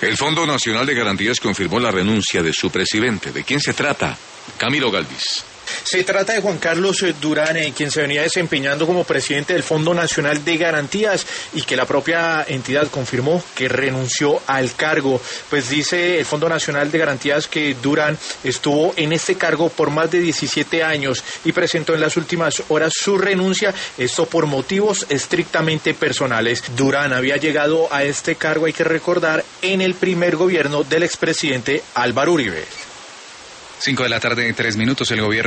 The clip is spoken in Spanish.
El Fondo Nacional de Garantías confirmó la renuncia de su presidente. ¿De quién se trata? Camilo Galvis. Se trata de Juan Carlos Durán, quien se venía desempeñando como presidente del Fondo Nacional de Garantías y que la propia entidad confirmó que renunció al cargo. Pues dice el Fondo Nacional de Garantías que Durán estuvo en este cargo por más de 17 años y presentó en las últimas horas su renuncia, esto por motivos estrictamente personales. Durán había llegado a este cargo, hay que recordar, en el primer gobierno del expresidente Álvaro Uribe. 5 de la tarde, 3 minutos, el gobierno